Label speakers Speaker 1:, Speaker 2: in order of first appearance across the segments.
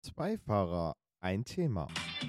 Speaker 1: Zwei Fahrer, ein Thema.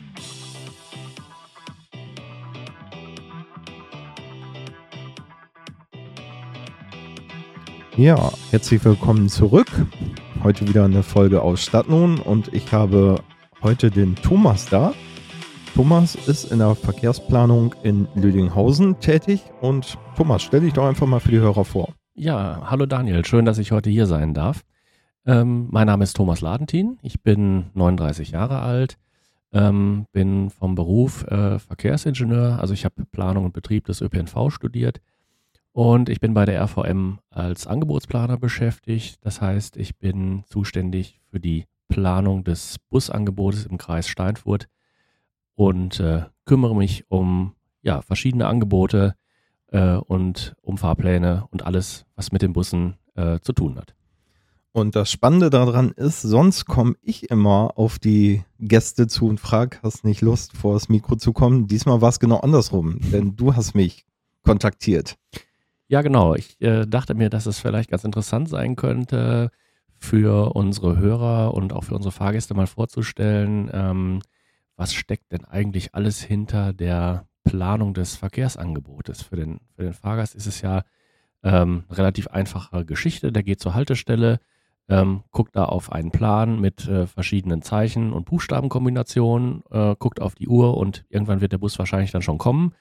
Speaker 1: Ja, herzlich willkommen zurück. Heute wieder eine Folge aus Stadtlohn und ich habe heute den Thomas da. Thomas ist in der Verkehrsplanung in Lüdinghausen tätig und Thomas, stell dich doch einfach mal für die Hörer vor.
Speaker 2: Ja, hallo Daniel, schön, dass ich heute hier sein darf. Mein Name ist Thomas Ladentin, ich bin 39 Jahre alt, bin vom Beruf Verkehrsingenieur, also ich habe Planung und Betrieb des ÖPNV studiert und ich bin bei der RVM als Angebotsplaner beschäftigt. Das heißt, ich bin zuständig für die Planung des Busangebotes im Kreis Steinfurt und kümmere mich um verschiedene Angebote und um Fahrpläne und alles, was mit den Bussen zu tun hat.
Speaker 1: Und das Spannende daran ist, sonst komme ich immer auf die Gäste zu und frage, hast nicht Lust, vor das Mikro zu kommen? Diesmal war es genau andersrum, denn du hast mich kontaktiert.
Speaker 2: Ja, genau. Ich dachte mir, dass es vielleicht ganz interessant sein könnte, für unsere Hörer und auch für unsere Fahrgäste mal vorzustellen, was steckt denn eigentlich alles hinter der Planung des Verkehrsangebotes. Für den Fahrgast ist es ja eine relativ einfache Geschichte. Der geht zur Haltestelle, guckt da auf einen Plan mit verschiedenen Zeichen und Buchstabenkombinationen, guckt auf die Uhr und irgendwann wird der Bus wahrscheinlich dann schon kommen.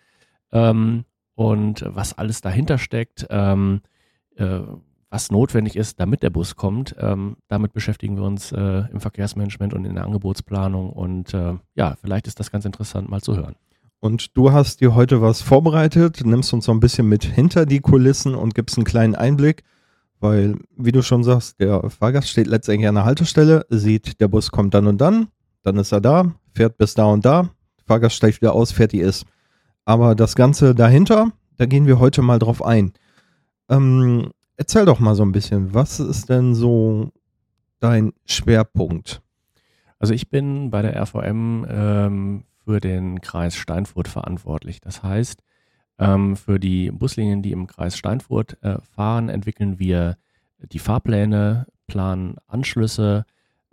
Speaker 2: Und was alles dahinter steckt, was notwendig ist, damit der Bus kommt, damit beschäftigen wir uns im Verkehrsmanagement und in der Angebotsplanung. Und vielleicht ist das ganz interessant mal zu hören.
Speaker 1: Und du hast dir heute was vorbereitet, nimmst uns so ein bisschen mit hinter die Kulissen und gibst einen kleinen Einblick, weil, wie du schon sagst, der Fahrgast steht letztendlich an der Haltestelle, sieht, der Bus kommt dann und dann ist er da, fährt bis da und da, Fahrgast steigt wieder aus, fertig ist. Aber das Ganze dahinter, da gehen wir heute mal drauf ein. Erzähl doch mal so ein bisschen, was ist denn so dein Schwerpunkt?
Speaker 2: Also ich bin bei der RVM für den Kreis Steinfurt verantwortlich. Das heißt, für die Buslinien, die im Kreis Steinfurt fahren, entwickeln wir die Fahrpläne, planen Anschlüsse,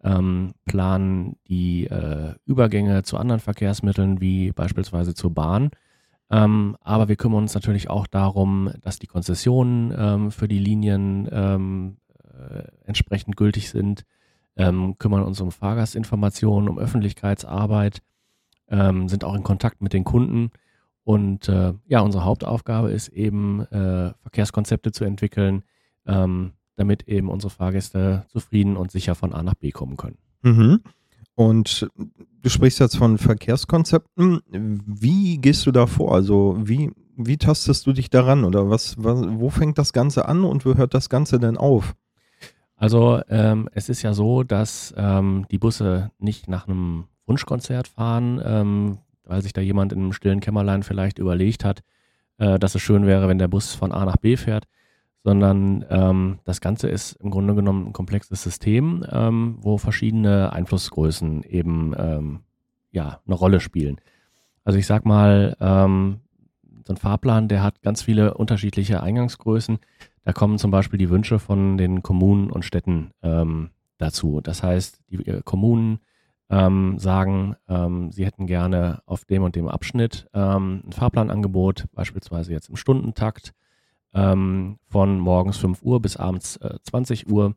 Speaker 2: planen die Übergänge zu anderen Verkehrsmitteln, wie beispielsweise zur Bahn. Aber wir kümmern uns natürlich auch darum, dass die Konzessionen für die Linien entsprechend gültig sind, kümmern uns um Fahrgastinformationen, um Öffentlichkeitsarbeit, sind auch in Kontakt mit den Kunden. Und unsere Hauptaufgabe ist eben, Verkehrskonzepte zu entwickeln, damit eben unsere Fahrgäste zufrieden und sicher von A nach B kommen können.
Speaker 1: Mhm. Und du sprichst jetzt von Verkehrskonzepten. Wie gehst du da vor? Also wie tastest du dich daran? Oder wo fängt das Ganze an und wo hört das Ganze denn auf?
Speaker 2: Also es ist ja so, dass die Busse nicht nach einem Wunschkonzert fahren, weil sich da jemand in einem stillen Kämmerlein vielleicht überlegt hat, dass es schön wäre, wenn der Bus von A nach B fährt, sondern das Ganze ist im Grunde genommen ein komplexes System, wo verschiedene Einflussgrößen eben eine Rolle spielen. Also ich sag mal, so ein Fahrplan, der hat ganz viele unterschiedliche Eingangsgrößen. Da kommen zum Beispiel die Wünsche von den Kommunen und Städten dazu. Das heißt, die Kommunen sagen, sie hätten gerne auf dem und dem Abschnitt ein Fahrplanangebot, beispielsweise jetzt im Stundentakt, von morgens 5 Uhr bis abends 20 Uhr.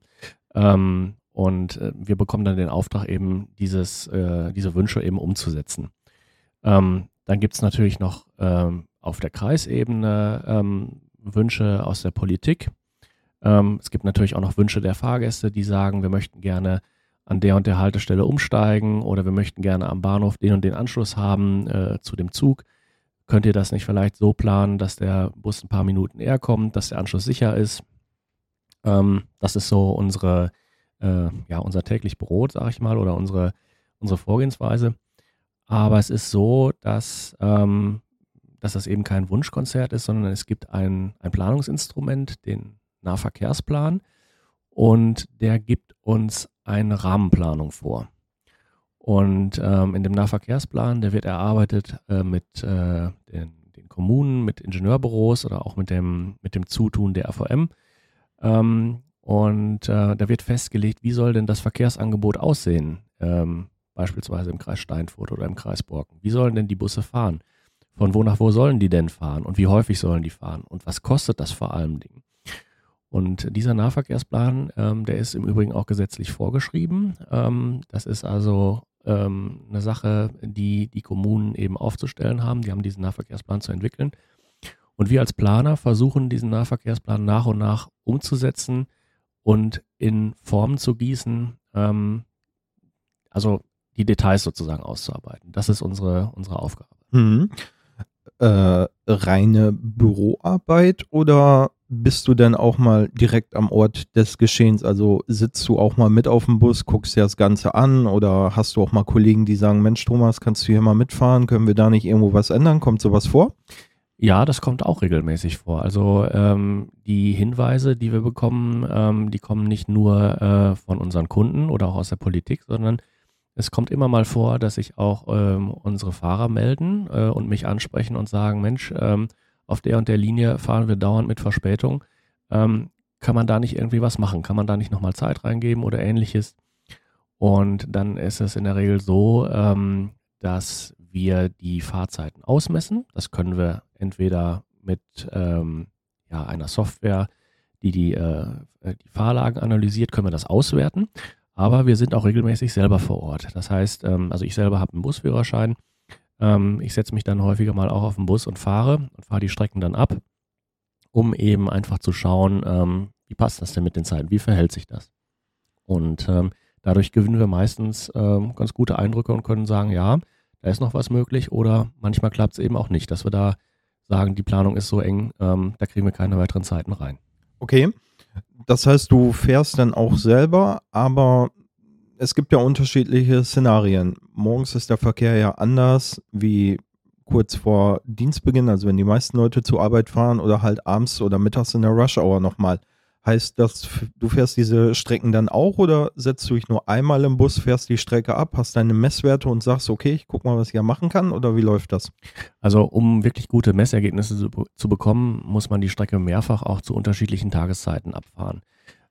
Speaker 2: Und wir bekommen dann den Auftrag, eben diese Wünsche eben umzusetzen. Dann gibt es natürlich noch auf der Kreisebene Wünsche aus der Politik. Es gibt natürlich auch noch Wünsche der Fahrgäste, die sagen, wir möchten gerne an der und der Haltestelle umsteigen oder wir möchten gerne am Bahnhof den und den Anschluss haben zu dem Zug. Könnt ihr das nicht vielleicht so planen, dass der Bus ein paar Minuten eher kommt, dass der Anschluss sicher ist? Das ist so unser täglich Brot, sag ich mal, oder unsere Vorgehensweise. Aber es ist so, dass das eben kein Wunschkonzert ist, sondern es gibt ein Planungsinstrument, den Nahverkehrsplan, und der gibt uns eine Rahmenplanung vor. Und in dem Nahverkehrsplan, der wird erarbeitet mit den Kommunen, mit Ingenieurbüros oder auch mit dem Zutun der RVM. Und da wird festgelegt, wie soll denn das Verkehrsangebot aussehen beispielsweise im Kreis Steinfurt oder im Kreis Borken. Wie sollen denn die Busse fahren? Von wo nach wo sollen die denn fahren? Und wie häufig sollen die fahren? Und was kostet das vor allem Dingen? Und dieser Nahverkehrsplan, der ist im Übrigen auch gesetzlich vorgeschrieben. Das ist also eine Sache, die die Kommunen eben aufzustellen haben. Die haben diesen Nahverkehrsplan zu entwickeln. Und wir als Planer versuchen, diesen Nahverkehrsplan nach und nach umzusetzen und in Formen zu gießen, also die Details sozusagen auszuarbeiten. Das ist unsere Aufgabe.
Speaker 1: Reine Büroarbeit oder bist du denn auch mal direkt am Ort des Geschehens? Also sitzt du auch mal mit auf dem Bus, guckst dir das Ganze an oder hast du auch mal Kollegen, die sagen, Mensch Thomas, kannst du hier mal mitfahren? Können wir da nicht irgendwo was ändern? Kommt sowas vor?
Speaker 2: Ja, das kommt auch regelmäßig vor. Also die Hinweise, die wir bekommen, die kommen nicht nur von unseren Kunden oder auch aus der Politik, sondern es kommt immer mal vor, dass sich auch unsere Fahrer melden und mich ansprechen und sagen, Mensch, auf der und der Linie fahren wir dauernd mit Verspätung. Kann man da nicht irgendwie was machen? Kann man da nicht nochmal Zeit reingeben oder ähnliches? Und dann ist es in der Regel so, dass wir die Fahrzeiten ausmessen. Das können wir entweder mit einer Software, die Fahrlagen analysiert, können wir das auswerten. Aber wir sind auch regelmäßig selber vor Ort. Das heißt, also ich selber habe einen Busführerschein. Ich setze mich dann häufiger mal auch auf den Bus und fahre die Strecken dann ab, um eben einfach zu schauen, wie passt das denn mit den Zeiten, wie verhält sich das? Und dadurch gewinnen wir meistens ganz gute Eindrücke und können sagen, ja, da ist noch was möglich oder manchmal klappt es eben auch nicht, dass wir da sagen, die Planung ist so eng, da kriegen wir keine weiteren Zeiten rein.
Speaker 1: Okay, das heißt, du fährst dann auch selber, aber es gibt ja unterschiedliche Szenarien. Morgens ist der Verkehr ja anders wie kurz vor Dienstbeginn, also wenn die meisten Leute zur Arbeit fahren oder halt abends oder mittags in der Rush-Hour nochmal. Heißt das, du fährst diese Strecken dann auch oder setzt du dich nur einmal im Bus, fährst die Strecke ab, hast deine Messwerte und sagst, okay, ich guck mal, was ich hier machen kann oder wie läuft das?
Speaker 2: Also um wirklich gute Messergebnisse zu bekommen, muss man die Strecke mehrfach auch zu unterschiedlichen Tageszeiten abfahren.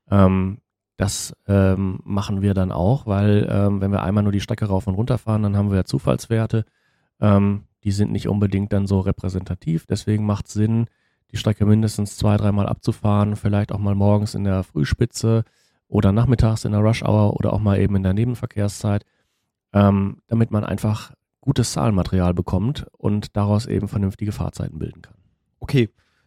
Speaker 2: Das machen wir dann auch, weil wenn wir einmal nur die Strecke rauf und runter fahren, dann haben wir ja Zufallswerte. Die sind nicht unbedingt dann so repräsentativ. Deswegen macht es Sinn, die Strecke mindestens 2-3 Mal abzufahren, vielleicht auch mal morgens in der Frühspitze oder nachmittags in der Rush-Hour oder auch mal eben in der Nebenverkehrszeit, damit man einfach gutes Zahlenmaterial bekommt und daraus eben vernünftige Fahrzeiten bilden kann.
Speaker 1: Okay,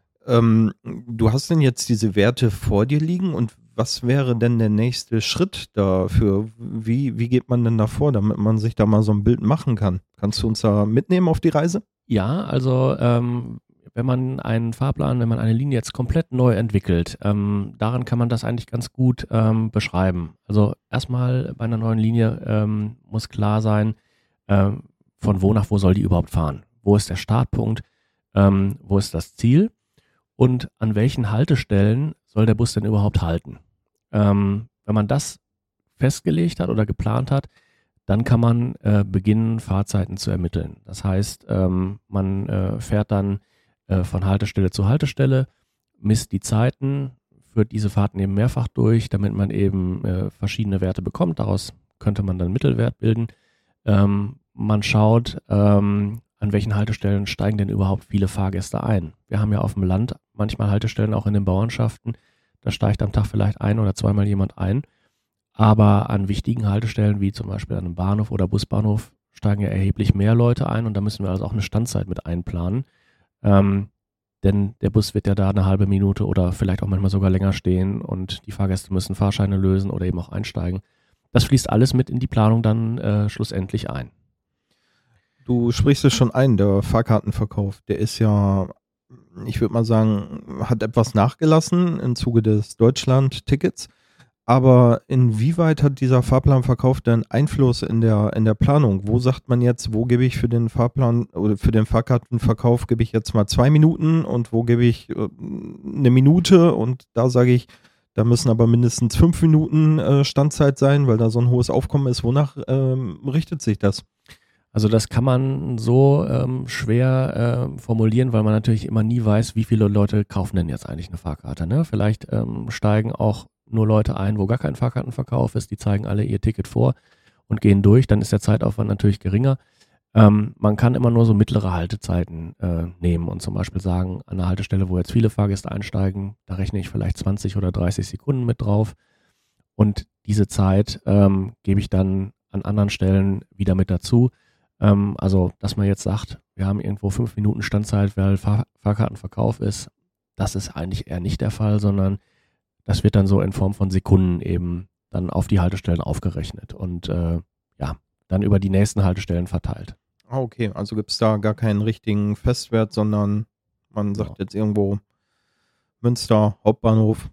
Speaker 1: du hast denn jetzt diese Werte vor dir liegen und was wäre denn der nächste Schritt dafür? Wie geht man denn da vor, damit man sich da mal so ein Bild machen kann? Kannst du uns da mitnehmen auf die Reise?
Speaker 2: Ja, also wenn man eine Linie jetzt komplett neu entwickelt, daran kann man das eigentlich ganz gut beschreiben. Also erstmal bei einer neuen Linie muss klar sein, von wo nach wo soll die überhaupt fahren? Wo ist der Startpunkt? Wo ist das Ziel? Und an welchen Haltestellen soll der Bus denn überhaupt halten? Wenn man das festgelegt hat oder geplant hat, dann kann man beginnen, Fahrzeiten zu ermitteln. Das heißt, man fährt dann von Haltestelle zu Haltestelle, misst die Zeiten, führt diese Fahrten eben mehrfach durch, damit man eben verschiedene Werte bekommt. Daraus könnte man dann Mittelwert bilden. Man schaut, an welchen Haltestellen steigen denn überhaupt viele Fahrgäste ein. Wir haben ja auf dem Land manchmal Haltestellen auch in den Bauernschaften, da steigt am Tag vielleicht ein- oder zweimal jemand ein. Aber an wichtigen Haltestellen, wie zum Beispiel an einem Bahnhof oder Busbahnhof, steigen ja erheblich mehr Leute ein und da müssen wir also auch eine Standzeit mit einplanen. Denn der Bus wird ja da eine halbe Minute oder vielleicht auch manchmal sogar länger stehen und die Fahrgäste müssen Fahrscheine lösen oder eben auch einsteigen. Das fließt alles mit in die Planung dann schlussendlich ein.
Speaker 1: Du sprichst es schon ein, der Fahrkartenverkauf, der ist ja, ich würde mal sagen, hat etwas nachgelassen im Zuge des Deutschland-Tickets. Aber inwieweit hat dieser Fahrplanverkauf denn Einfluss in der Planung? Wo sagt man jetzt, wo gebe ich für den Fahrplan oder für den Fahrkartenverkauf gebe ich jetzt mal 2 Minuten und wo gebe ich 1 Minute und da sage ich, da müssen aber mindestens 5 Minuten Standzeit sein, weil da so ein hohes Aufkommen ist. Wonach richtet sich das?
Speaker 2: Also das kann man so schwer formulieren, weil man natürlich immer nie weiß, wie viele Leute kaufen denn jetzt eigentlich eine Fahrkarte. Ne? Vielleicht steigen auch nur Leute ein, wo gar kein Fahrkartenverkauf ist, die zeigen alle ihr Ticket vor und gehen durch, dann ist der Zeitaufwand natürlich geringer. Man kann immer nur so mittlere Haltezeiten nehmen und zum Beispiel sagen, an einer Haltestelle, wo jetzt viele Fahrgäste einsteigen, da rechne ich vielleicht 20 oder 30 Sekunden mit drauf und diese Zeit gebe ich dann an anderen Stellen wieder mit dazu. Also, dass man jetzt sagt, wir haben irgendwo 5 Minuten Standzeit, weil Fahrkartenverkauf ist, das ist eigentlich eher nicht der Fall, sondern das wird dann so in Form von Sekunden eben dann auf die Haltestellen aufgerechnet und dann über die nächsten Haltestellen verteilt.
Speaker 1: Ah, okay. Also gibt es da gar keinen richtigen Festwert, sondern man sagt jetzt irgendwo Münster, Hauptbahnhof,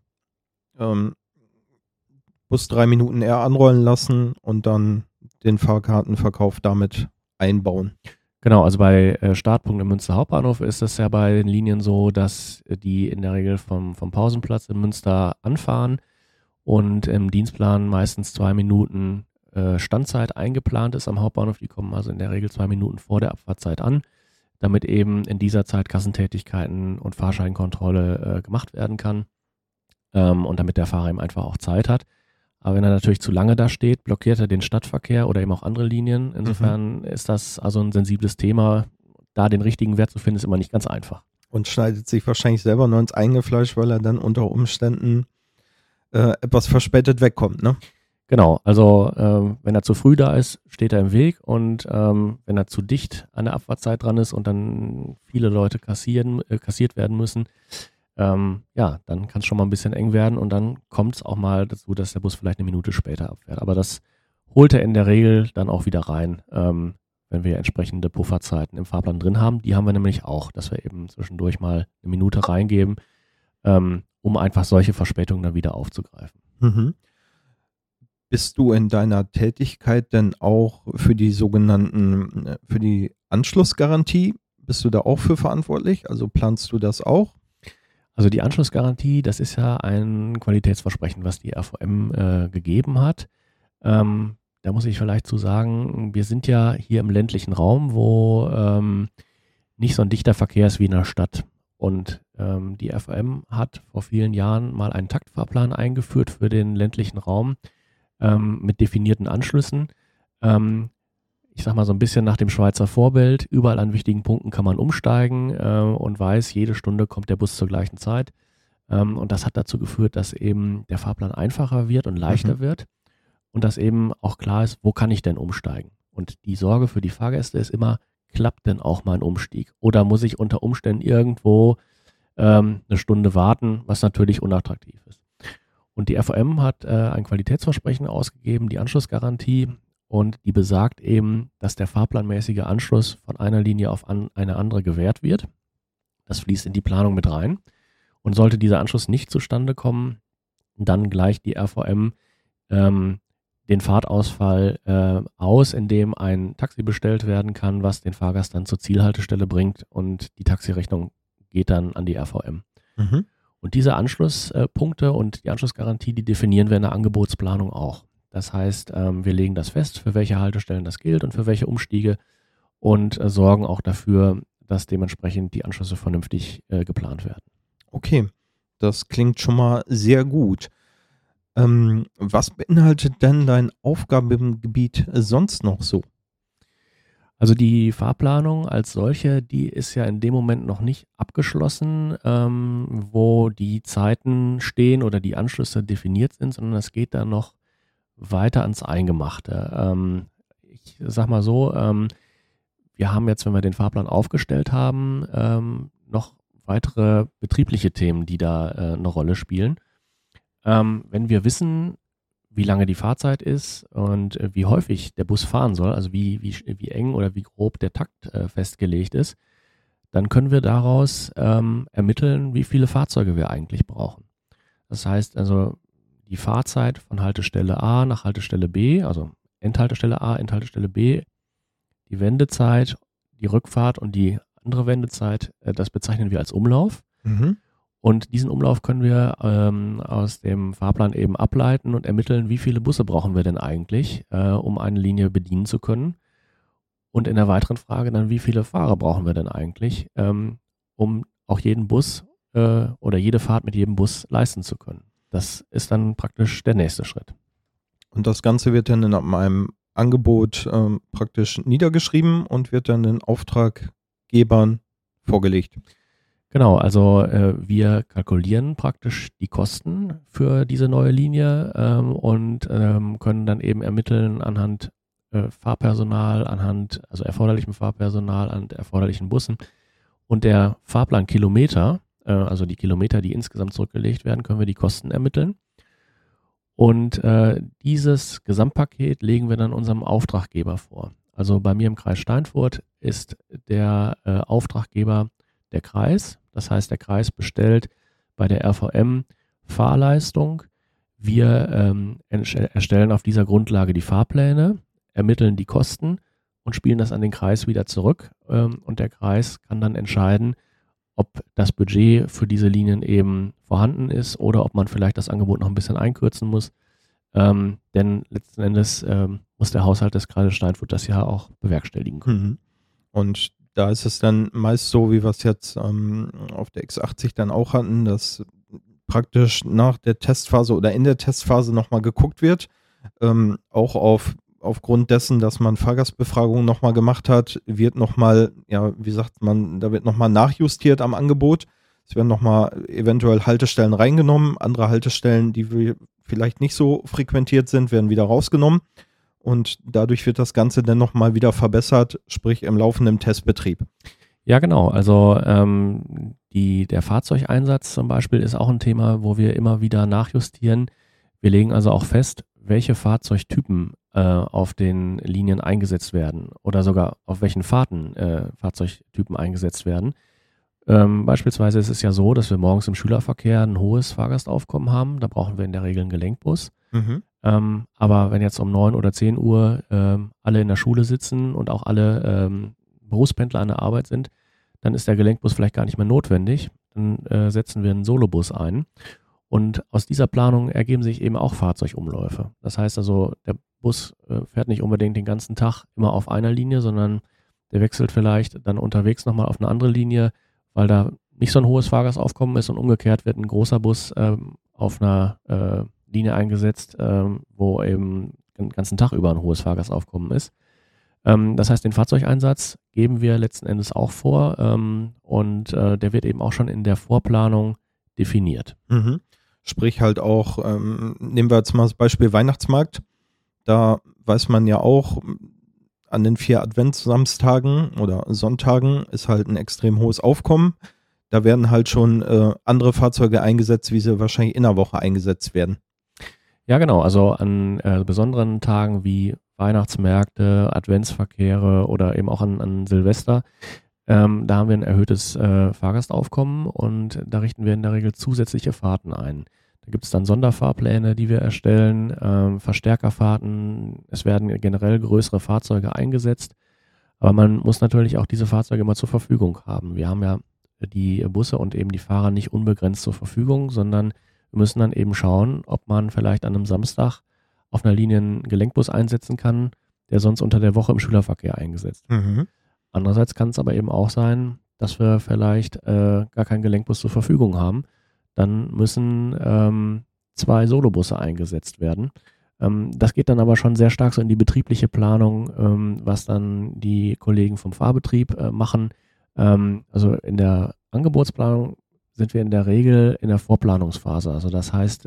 Speaker 1: Bus 3 Minuten eher anrollen lassen und dann den Fahrkartenverkauf damit einbauen.
Speaker 2: Genau, also bei Startpunkt im Münster Hauptbahnhof ist es ja bei den Linien so, dass die in der Regel vom Pausenplatz in Münster anfahren und im Dienstplan meistens 2 Minuten Standzeit eingeplant ist am Hauptbahnhof. Die kommen also in der Regel 2 Minuten vor der Abfahrtzeit an, damit eben in dieser Zeit Kassentätigkeiten und Fahrscheinkontrolle gemacht werden kann und damit der Fahrer eben einfach auch Zeit hat. Aber wenn er natürlich zu lange da steht, blockiert er den Stadtverkehr oder eben auch andere Linien. Insofern ist das also ein sensibles Thema. Da den richtigen Wert zu finden, ist immer nicht ganz einfach.
Speaker 1: Und schneidet sich wahrscheinlich selber nur ins eigene Fleisch, weil er dann unter Umständen etwas verspätet wegkommt, ne?
Speaker 2: Genau, also wenn er zu früh da ist, steht er im Weg und wenn er zu dicht an der Abfahrtzeit dran ist und dann viele Leute kassiert werden müssen, dann kann es schon mal ein bisschen eng werden und dann kommt es auch mal dazu, dass der Bus vielleicht eine Minute später abfährt. Aber das holt er in der Regel dann auch wieder rein, wenn wir entsprechende Pufferzeiten im Fahrplan drin haben. Die haben wir nämlich auch, dass wir eben zwischendurch mal eine Minute reingeben, um einfach solche Verspätungen dann wieder aufzugreifen.
Speaker 1: Mhm. Bist du in deiner Tätigkeit denn auch für die für die Anschlussgarantie, bist du da auch für verantwortlich? Also planst du das auch?
Speaker 2: Also die Anschlussgarantie, das ist ja ein Qualitätsversprechen, was die RVM gegeben hat. Da muss ich vielleicht zu sagen, wir sind ja hier im ländlichen Raum, wo nicht so ein dichter Verkehr ist wie in der Stadt. Und die RVM hat vor vielen Jahren mal einen Taktfahrplan eingeführt für den ländlichen Raum mit definierten Anschlüssen. Ich sag mal so ein bisschen nach dem Schweizer Vorbild. Überall an wichtigen Punkten kann man umsteigen und weiß, jede Stunde kommt der Bus zur gleichen Zeit. Und das hat dazu geführt, dass eben der Fahrplan einfacher wird und leichter wird und dass eben auch klar ist, wo kann ich denn umsteigen? Und die Sorge für die Fahrgäste ist immer, klappt denn auch mein Umstieg? Oder muss ich unter Umständen irgendwo eine Stunde warten, was natürlich unattraktiv ist? Und die RVM hat ein Qualitätsversprechen ausgegeben, die Anschlussgarantie, und die besagt eben, dass der fahrplanmäßige Anschluss von einer Linie auf eine andere gewährt wird. Das fließt in die Planung mit rein. Und sollte dieser Anschluss nicht zustande kommen, dann gleicht die RVM den Fahrtausfall aus, indem ein Taxi bestellt werden kann, was den Fahrgast dann zur Zielhaltestelle bringt und die Taxirechnung geht dann an die RVM.
Speaker 1: Mhm.
Speaker 2: Und diese Anschlusspunkte und die Anschlussgarantie, die definieren wir in der Angebotsplanung auch. Das heißt, wir legen das fest, für welche Haltestellen das gilt und für welche Umstiege und sorgen auch dafür, dass dementsprechend die Anschlüsse vernünftig geplant werden.
Speaker 1: Okay, das klingt schon mal sehr gut. Was beinhaltet denn dein Aufgabengebiet sonst noch so?
Speaker 2: Also die Fahrplanung als solche, die ist ja in dem Moment noch nicht abgeschlossen, wo die Zeiten stehen oder die Anschlüsse definiert sind, sondern es geht dann noch weiter ans Eingemachte. Ich sag mal so, wir haben jetzt, wenn wir den Fahrplan aufgestellt haben, noch weitere betriebliche Themen, die da eine Rolle spielen. Wenn wir wissen, wie lange die Fahrzeit ist und wie häufig der Bus fahren soll, also wie eng oder wie grob der Takt festgelegt ist, dann können wir daraus ermitteln, wie viele Fahrzeuge wir eigentlich brauchen. Das heißt also, die Fahrzeit von Haltestelle A nach Haltestelle B, also Endhaltestelle A, Endhaltestelle B, die Wendezeit, die Rückfahrt und die andere Wendezeit, das bezeichnen wir als Umlauf.
Speaker 1: Mhm.
Speaker 2: Und diesen Umlauf können wir aus dem Fahrplan eben ableiten und ermitteln, wie viele Busse brauchen wir denn eigentlich, um eine Linie bedienen zu können. Und in der weiteren Frage dann, wie viele Fahrer brauchen wir denn eigentlich, um auch jeden Bus oder jede Fahrt mit jedem Bus leisten zu können. Das ist dann praktisch der nächste Schritt.
Speaker 1: Und das Ganze wird dann in einem Angebot praktisch niedergeschrieben und wird dann den Auftraggebern vorgelegt.
Speaker 2: Genau, also wir kalkulieren praktisch die Kosten für diese neue Linie und können dann eben ermitteln anhand Fahrpersonal, also erforderlichem Fahrpersonal, an erforderlichen Bussen und der Fahrplankilometer, also die Kilometer, die insgesamt zurückgelegt werden, können wir die Kosten ermitteln. Und dieses Gesamtpaket legen wir dann unserem Auftraggeber vor. Also bei mir im Kreis Steinfurt ist der Auftraggeber der Kreis. Das heißt, der Kreis bestellt bei der RVM Fahrleistung. Wir erstellen auf dieser Grundlage die Fahrpläne, ermitteln die Kosten und spielen das an den Kreis wieder zurück. Und der Kreis kann dann entscheiden, ob das Budget für diese Linien eben vorhanden ist oder ob man vielleicht das Angebot noch ein bisschen einkürzen muss. Denn letzten Endes muss der Haushalt des Kreises Steinfurt das ja auch bewerkstelligen können.
Speaker 1: Mhm. Und da ist es dann meist so, wie wir es jetzt auf der X80 dann auch hatten, dass praktisch nach der Testphase oder in der Testphase nochmal geguckt wird, auch aufgrund dessen, dass man Fahrgastbefragungen nochmal gemacht hat, wird nochmal, ja, wie sagt man, da wird nochmal nachjustiert am Angebot. Es werden nochmal eventuell Haltestellen reingenommen, andere Haltestellen, die vielleicht nicht so frequentiert sind, werden wieder rausgenommen. Und dadurch wird das Ganze dann nochmal wieder verbessert, sprich im laufenden Testbetrieb.
Speaker 2: Ja, genau. Also der Fahrzeugeinsatz zum Beispiel ist auch ein Thema, wo wir immer wieder nachjustieren. Wir legen also auch fest, welche Fahrzeugtypen auf den Linien eingesetzt werden oder sogar auf welchen Fahrten Fahrzeugtypen eingesetzt werden. Beispielsweise ist es ja so, dass wir morgens im Schülerverkehr ein hohes Fahrgastaufkommen haben. Da brauchen wir in der Regel einen Gelenkbus.
Speaker 1: Mhm.
Speaker 2: Aber wenn jetzt um 9 oder 10 Uhr alle in der Schule sitzen und auch alle Berufspendler an der Arbeit sind, dann ist der Gelenkbus vielleicht gar nicht mehr notwendig. Dann setzen wir einen Solobus ein. Und aus dieser Planung ergeben sich eben auch Fahrzeugumläufe. Das heißt also, der Bus fährt nicht unbedingt den ganzen Tag immer auf einer Linie, sondern der wechselt vielleicht dann unterwegs nochmal auf eine andere Linie, weil da nicht so ein hohes Fahrgastaufkommen ist und umgekehrt wird ein großer Bus auf einer Linie eingesetzt, wo eben den ganzen Tag über ein hohes Fahrgastaufkommen ist. Das heißt, den Fahrzeugeinsatz geben wir letzten Endes auch vor und der wird eben auch schon in der Vorplanung definiert.
Speaker 1: Mhm. Sprich halt auch, nehmen wir jetzt mal das Beispiel Weihnachtsmarkt, da weiß man ja auch, an den 4 Adventssamstagen oder Sonntagen ist halt ein extrem hohes Aufkommen. Da werden halt schon andere Fahrzeuge eingesetzt, wie sie wahrscheinlich in der Woche eingesetzt werden.
Speaker 2: Ja, genau. Also an besonderen Tagen wie Weihnachtsmärkte, Adventsverkehre oder eben auch an Silvester, da haben wir ein erhöhtes Fahrgastaufkommen und da richten wir in der Regel zusätzliche Fahrten ein. Da gibt es dann Sonderfahrpläne, die wir erstellen, Verstärkerfahrten. Es werden generell größere Fahrzeuge eingesetzt, aber man muss natürlich auch diese Fahrzeuge immer zur Verfügung haben. Wir haben ja die Busse und eben die Fahrer nicht unbegrenzt zur Verfügung, sondern wir müssen dann eben schauen, ob man vielleicht an einem Samstag auf einer Linie einen Gelenkbus einsetzen kann, der sonst unter der Woche im Schülerverkehr eingesetzt wird.
Speaker 1: Mhm.
Speaker 2: Andererseits kann es aber eben auch sein, dass wir vielleicht gar keinen Gelenkbus zur Verfügung haben. Dann müssen 2 Solobusse eingesetzt werden. Das geht dann aber schon sehr stark so in die betriebliche Planung, was dann die Kollegen vom Fahrbetrieb machen. Also in der Angebotsplanung sind wir in der Regel in der Vorplanungsphase. Also das heißt,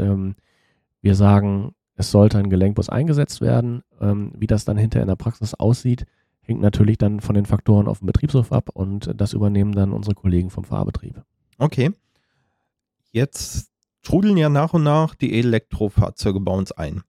Speaker 2: wir sagen, es sollte ein Gelenkbus eingesetzt werden. Wie das dann hinterher in der Praxis aussieht, hängt natürlich dann von den Faktoren auf dem Betriebshof ab und das übernehmen dann unsere Kollegen vom Fahrbetrieb.
Speaker 1: Okay. Jetzt trudeln ja nach und nach die Elektrofahrzeuge bei uns ein.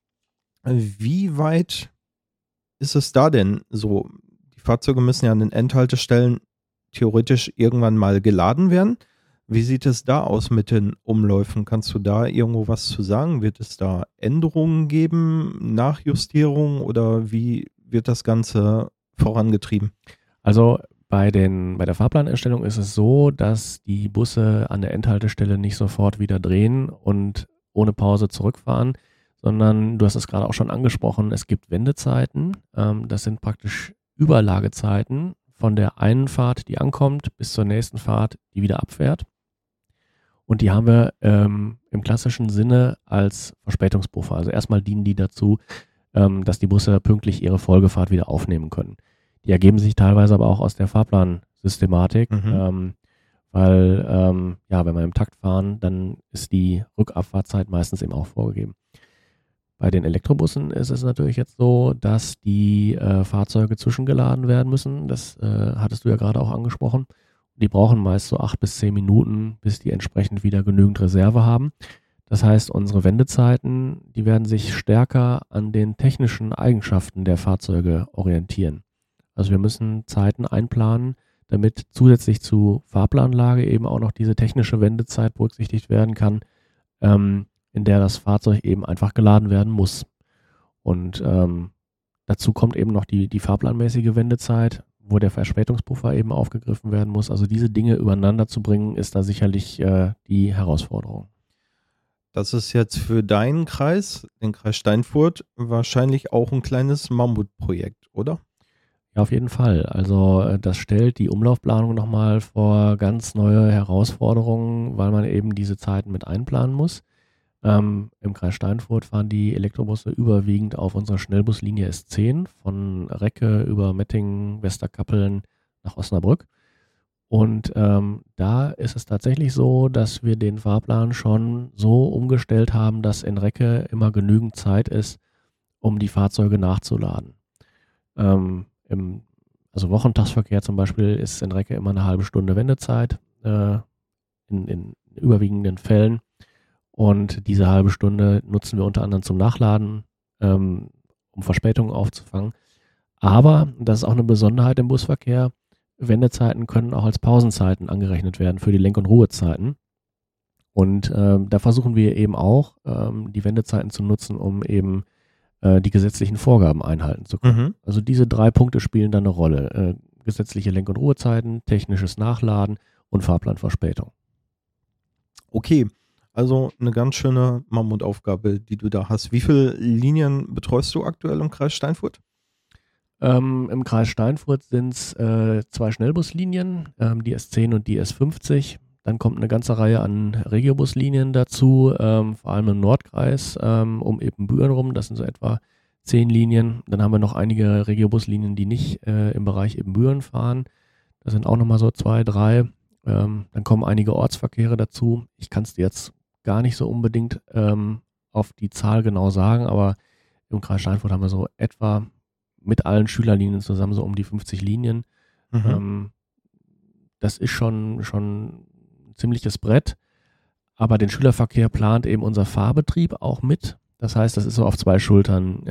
Speaker 1: Wie weit ist es da denn so? Die Fahrzeuge müssen ja an den Endhaltestellen theoretisch irgendwann mal geladen werden. Wie sieht es da aus mit den Umläufen? Kannst du da irgendwo was zu sagen? Wird es da Änderungen geben, Nachjustierungen oder wie wird das Ganze vorangetrieben?
Speaker 2: Also bei der Fahrplanerstellung ist es so, dass die Busse an der Endhaltestelle nicht sofort wieder drehen und ohne Pause zurückfahren, sondern du hast es gerade auch schon angesprochen, es gibt Wendezeiten. Das sind praktisch Überlagezeiten von der einen Fahrt, die ankommt, bis zur nächsten Fahrt, die wieder abfährt. Und die haben wir im klassischen Sinne als Verspätungspuffer. Also erstmal dienen die dazu, dass die Busse pünktlich ihre Folgefahrt wieder aufnehmen können. Die ergeben sich teilweise aber auch aus der Fahrplansystematik, weil wenn wir im Takt fahren, dann ist die Rückabfahrtzeit meistens eben auch vorgegeben. Bei den Elektrobussen ist es natürlich jetzt so, dass die Fahrzeuge zwischengeladen werden müssen. Das hattest du ja gerade auch angesprochen. Die brauchen meist so 8 bis 10 Minuten, bis die entsprechend wieder genügend Reserve haben. Das heißt, unsere Wendezeiten, die werden sich stärker an den technischen Eigenschaften der Fahrzeuge orientieren. Also wir müssen Zeiten einplanen, damit zusätzlich zu Fahrplanlage eben auch noch diese technische Wendezeit berücksichtigt werden kann, in der das Fahrzeug eben einfach geladen werden muss. Und dazu kommt eben noch die fahrplanmäßige Wendezeit, wo der Verspätungspuffer eben aufgegriffen werden muss. Also diese Dinge übereinander zu bringen, ist da sicherlich die Herausforderung.
Speaker 1: Das ist jetzt für deinen Kreis, den Kreis Steinfurt, wahrscheinlich auch ein kleines Mammutprojekt, oder?
Speaker 2: Ja, auf jeden Fall. Also das stellt die Umlaufplanung nochmal vor ganz neue Herausforderungen, weil man eben diese Zeiten mit einplanen muss. Im Kreis Steinfurt fahren die Elektrobusse überwiegend auf unserer Schnellbuslinie S10 von Recke über Mettingen, Westerkappeln nach Osnabrück. Und da ist es tatsächlich so, dass wir den Fahrplan schon so umgestellt haben, dass in Recke immer genügend Zeit ist, um die Fahrzeuge nachzuladen. Im Wochentagsverkehr zum Beispiel ist in Recke immer eine halbe Stunde Wendezeit in überwiegenden Fällen. Und diese halbe Stunde nutzen wir unter anderem zum Nachladen, um Verspätungen aufzufangen. Aber, das ist auch eine Besonderheit im Busverkehr, Wendezeiten können auch als Pausenzeiten angerechnet werden für die Lenk- und Ruhezeiten. Und da versuchen wir eben auch, die Wendezeiten zu nutzen, um eben die gesetzlichen Vorgaben einhalten zu können. Also diese 3 Punkte spielen da eine Rolle. Gesetzliche Lenk- und Ruhezeiten, technisches Nachladen und Fahrplanverspätung.
Speaker 1: Okay, also eine ganz schöne Mammutaufgabe, die du da hast. Wie viele Linien betreust du aktuell im Kreis Steinfurt?
Speaker 2: Im Kreis Steinfurt sind es 2 Schnellbuslinien, die S10 und die S50. Dann kommt eine ganze Reihe an Regiobuslinien dazu, vor allem im Nordkreis, um Ebenbüren rum. Das sind so etwa 10 Linien. Dann haben wir noch einige Regiobuslinien, die nicht im Bereich Ebenbüren fahren. Das sind auch nochmal so 2, 3. Dann kommen einige Ortsverkehre dazu. Ich kann es dir jetzt gar nicht so unbedingt auf die Zahl genau sagen, aber im Kreis Steinfurt haben wir so etwa mit allen Schülerlinien zusammen so um die 50 Linien. Das ist schon ein ziemliches Brett, aber den Schülerverkehr plant eben unser Fahrbetrieb auch mit. Das heißt, das ist so auf 2 Schultern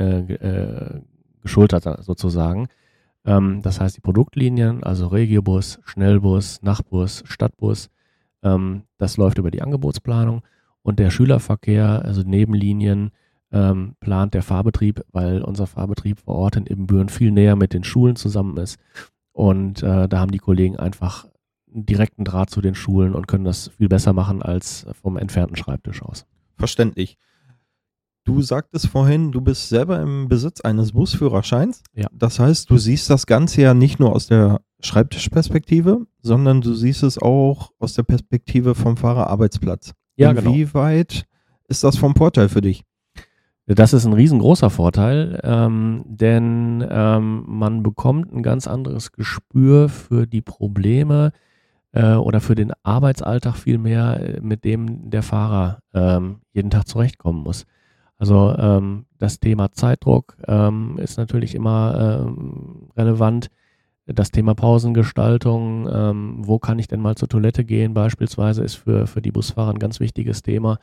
Speaker 2: geschultert sozusagen. Das heißt, die Produktlinien, also Regiobus, Schnellbus, Nachtbus, Stadtbus, das läuft über die Angebotsplanung und der Schülerverkehr, also Nebenlinien, plant der Fahrbetrieb, weil unser Fahrbetrieb vor Ort in Ebenbüren viel näher mit den Schulen zusammen ist. Und da haben die Kollegen einfach einen direkten Draht zu den Schulen und können das viel besser machen als vom entfernten Schreibtisch aus.
Speaker 1: Verständlich. Du sagtest vorhin, du bist selber im Besitz eines Busführerscheins.
Speaker 2: Ja.
Speaker 1: Das heißt, du siehst das Ganze ja nicht nur aus der Schreibtischperspektive, sondern du siehst es auch aus der Perspektive vom Fahrerarbeitsplatz.
Speaker 2: Ja, genau.
Speaker 1: Inwieweit ist das vom Vorteil für dich?
Speaker 2: Das ist ein riesengroßer Vorteil, denn man bekommt ein ganz anderes Gespür für die Probleme oder für den Arbeitsalltag vielmehr, mit dem der Fahrer jeden Tag zurechtkommen muss. Also das Thema Zeitdruck ist natürlich immer relevant. Das Thema Pausengestaltung, wo kann ich denn mal zur Toilette gehen beispielsweise, ist für die Busfahrer ein ganz wichtiges Thema.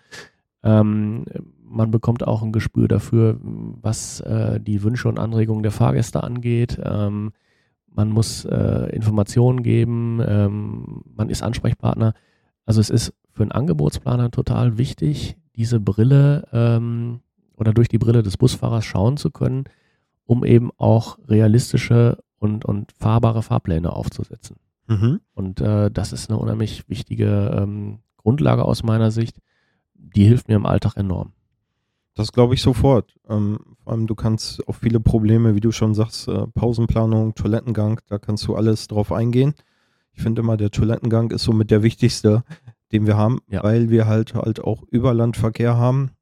Speaker 2: Man bekommt auch ein Gespür dafür, was die Wünsche und Anregungen der Fahrgäste angeht. Man muss Informationen geben, man ist Ansprechpartner. Also es ist für einen Angebotsplaner total wichtig, diese Brille oder durch die Brille des Busfahrers schauen zu können, um eben auch realistische und fahrbare Fahrpläne aufzusetzen. Und das ist eine unheimlich wichtige Grundlage aus meiner Sicht. Die hilft mir im Alltag enorm.
Speaker 1: Das glaube ich sofort. Vor allem, du kannst auf viele Probleme, wie du schon sagst, Pausenplanung, Toilettengang, da kannst du alles drauf eingehen. Ich finde immer, der Toilettengang ist somit der wichtigste, den wir haben, weil wir halt auch Überlandverkehr haben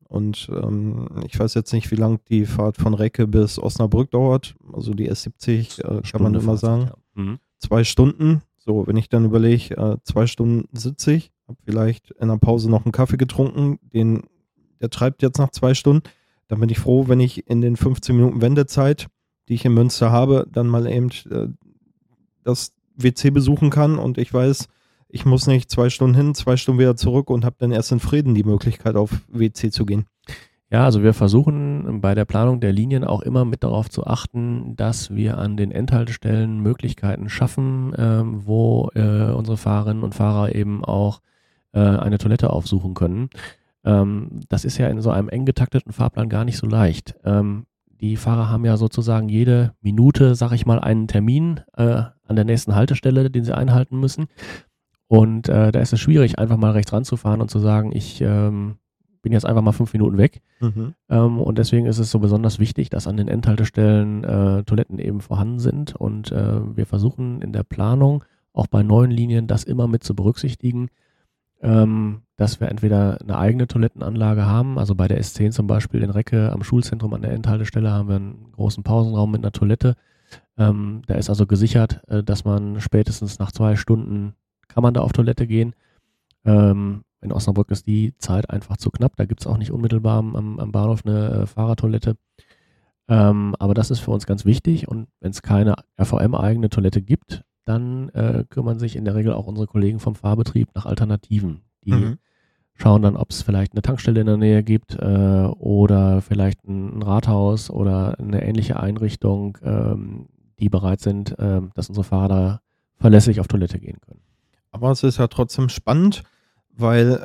Speaker 1: Und ich weiß jetzt nicht, wie lang die Fahrt von Recke bis Osnabrück dauert. Also die S70 kann man immer sagen. Ja. 2 Stunden. So, wenn ich dann überlege, 2 Stunden sitze ich, habe vielleicht in der Pause noch einen Kaffee getrunken, der treibt jetzt nach 2 Stunden. Dann bin ich froh, wenn ich in den 15 Minuten Wendezeit, die ich in Münster habe, dann mal eben das WC besuchen kann und ich weiß, ich muss nicht 2 Stunden hin, 2 Stunden wieder zurück und habe dann erst in Frieden die Möglichkeit, auf WC zu gehen.
Speaker 2: Ja, also wir versuchen bei der Planung der Linien auch immer mit darauf zu achten, dass wir an den Endhaltestellen Möglichkeiten schaffen, wo unsere Fahrerinnen und Fahrer eben auch eine Toilette aufsuchen können. Das ist ja in so einem eng getakteten Fahrplan gar nicht so leicht. Die Fahrer haben ja sozusagen jede Minute, sag ich mal, einen Termin an der nächsten Haltestelle, den sie einhalten müssen. Und da ist es schwierig, einfach mal rechts ranzufahren und zu sagen, ich bin jetzt einfach mal 5 Minuten weg. Und deswegen ist es so besonders wichtig, dass an den Endhaltestellen Toiletten eben vorhanden sind. Und wir versuchen in der Planung, auch bei neuen Linien, das immer mit zu berücksichtigen, dass wir entweder eine eigene Toilettenanlage haben, also bei der S10 zum Beispiel in Recke am Schulzentrum an der Endhaltestelle haben wir einen großen Pausenraum mit einer Toilette. Da ist also gesichert, dass man spätestens nach 2 Stunden kann man da auf Toilette gehen. In Osnabrück ist die Zeit einfach zu knapp. Da gibt es auch nicht unmittelbar am Bahnhof eine Fahrertoilette. Aber das ist für uns ganz wichtig. Und wenn es keine RVM-eigene Toilette gibt, dann kümmern sich in der Regel auch unsere Kollegen vom Fahrbetrieb nach Alternativen. Die schauen dann, ob es vielleicht eine Tankstelle in der Nähe gibt oder vielleicht ein Rathaus oder eine ähnliche Einrichtung, die bereit sind, dass unsere Fahrer da verlässlich auf Toilette gehen können.
Speaker 1: Aber es ist ja trotzdem spannend, weil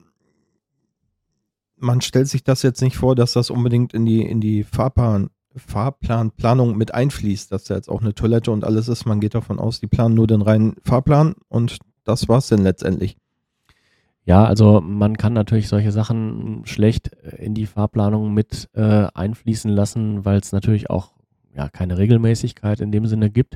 Speaker 1: man stellt sich das jetzt nicht vor, dass das unbedingt in die Fahrplanplanung mit einfließt, dass da jetzt auch eine Toilette und alles ist. Man geht davon aus, die planen nur den reinen Fahrplan und das war's denn letztendlich.
Speaker 2: Ja, also man kann natürlich solche Sachen schlecht in die Fahrplanung mit einfließen lassen, weil es natürlich auch keine Regelmäßigkeit in dem Sinne gibt.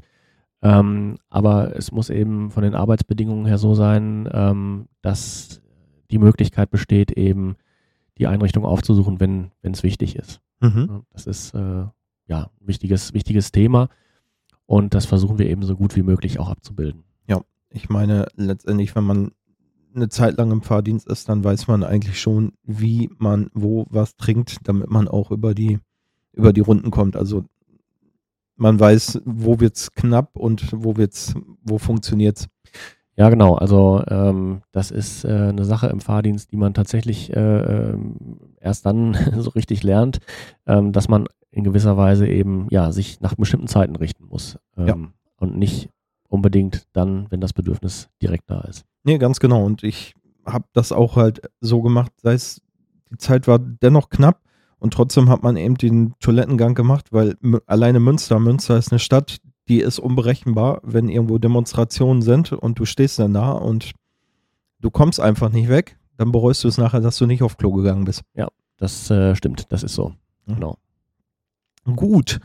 Speaker 2: Aber es muss eben von den Arbeitsbedingungen her so sein, dass die Möglichkeit besteht, eben die Einrichtung aufzusuchen, wenn es wichtig ist. Das ist ein wichtiges Thema und das versuchen wir eben so gut wie möglich auch abzubilden.
Speaker 1: Ja, ich meine letztendlich, wenn man eine Zeit lang im Fahrdienst ist, dann weiß man eigentlich schon, wie man wo was trinkt, damit man auch über die Runden kommt. Also man weiß, wo wird's knapp und wo funktioniert's.
Speaker 2: Ja, genau. Also das ist eine Sache im Fahrdienst, die man tatsächlich erst dann so richtig lernt, dass man in gewisser Weise eben sich nach bestimmten Zeiten richten muss und nicht unbedingt dann, wenn das Bedürfnis direkt da ist.
Speaker 1: Nee, ganz genau. Und ich habe das auch halt so gemacht, sei es, die Zeit war dennoch knapp und trotzdem hat man eben den Toilettengang gemacht, weil alleine Münster ist eine Stadt, die ist unberechenbar, wenn irgendwo Demonstrationen sind und du stehst dann da und du kommst einfach nicht weg, dann bereust du es nachher, dass du nicht auf Klo gegangen bist.
Speaker 2: Ja, das stimmt, das ist so. Genau.
Speaker 1: Gut.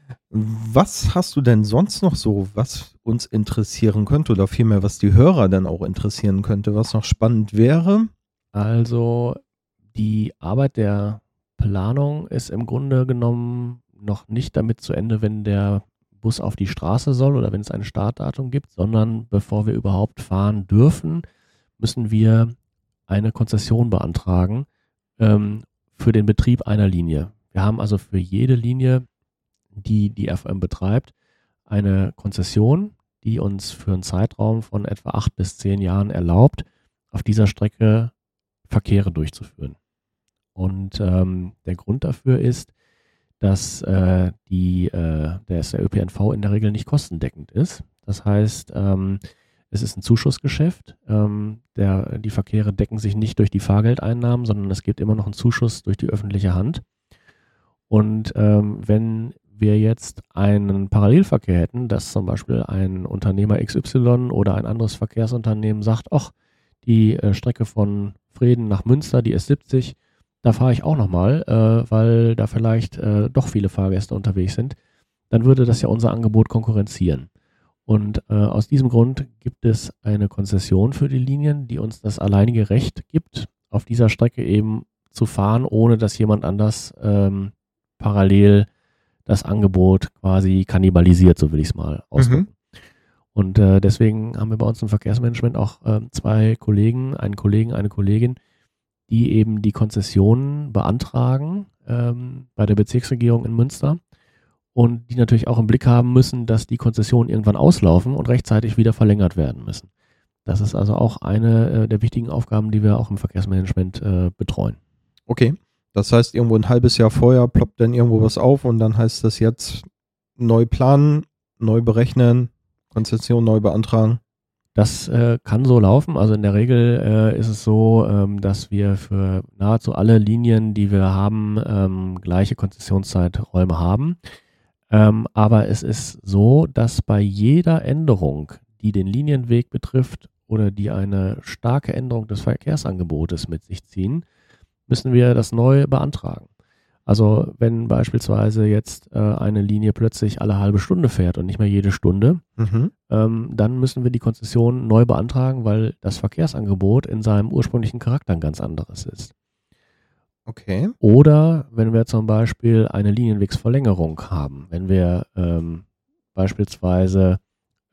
Speaker 1: Was hast du denn sonst noch so, was uns interessieren könnte oder vielmehr, was die Hörer dann auch interessieren könnte, was noch spannend wäre?
Speaker 2: Also die Arbeit der Planung ist im Grunde genommen noch nicht damit zu Ende, wenn der Bus auf die Straße soll oder wenn es ein Startdatum gibt, sondern bevor wir überhaupt fahren dürfen, müssen wir eine Konzession beantragen für den Betrieb einer Linie. Wir haben also für jede Linie, die RVM betreibt, eine Konzession, die uns für einen Zeitraum von etwa 8 bis 10 Jahren erlaubt, auf dieser Strecke Verkehre durchzuführen. Und der Grund dafür ist, dass der ÖPNV in der Regel nicht kostendeckend ist. Das heißt, es ist ein Zuschussgeschäft. Die Verkehre decken sich nicht durch die Fahrgeldeinnahmen, sondern es gibt immer noch einen Zuschuss durch die öffentliche Hand. Und wenn wir jetzt einen Parallelverkehr hätten, dass zum Beispiel ein Unternehmer XY oder ein anderes Verkehrsunternehmen sagt, ach, die Strecke von Vreden nach Münster, die S70, da fahre ich auch nochmal, weil da vielleicht doch viele Fahrgäste unterwegs sind, dann würde das ja unser Angebot konkurrenzieren. Und aus diesem Grund gibt es eine Konzession für die Linien, die uns das alleinige Recht gibt, auf dieser Strecke eben zu fahren, ohne dass jemand anders parallel das Angebot quasi kannibalisiert, so will ich es mal ausdrücken. Und deswegen haben wir bei uns im Verkehrsmanagement auch zwei Kollegen, eine Kollegin, die eben die Konzessionen beantragen bei der Bezirksregierung in Münster und die natürlich auch im Blick haben müssen, dass die Konzessionen irgendwann auslaufen und rechtzeitig wieder verlängert werden müssen. Das ist also auch eine der wichtigen Aufgaben, die wir auch im Verkehrsmanagement betreuen.
Speaker 1: Okay, das heißt, irgendwo ein halbes Jahr vorher ploppt dann irgendwo was auf und dann heißt das jetzt neu planen, neu berechnen, Konzession neu beantragen.
Speaker 2: Das kann so laufen. Also in der Regel ist es so, dass wir für nahezu alle Linien, die wir haben, gleiche Konzessionszeiträume haben. Aber es ist so, dass bei jeder Änderung, die den Linienweg betrifft oder die eine starke Änderung des Verkehrsangebotes mit sich ziehen, müssen wir das neu beantragen. Also wenn beispielsweise jetzt eine Linie plötzlich alle halbe Stunde fährt und nicht mehr jede Stunde, dann müssen wir die Konzession neu beantragen, weil das Verkehrsangebot in seinem ursprünglichen Charakter ein ganz anderes ist.
Speaker 1: Okay.
Speaker 2: Oder wenn wir zum Beispiel eine Linienwegsverlängerung haben, wenn wir beispielsweise,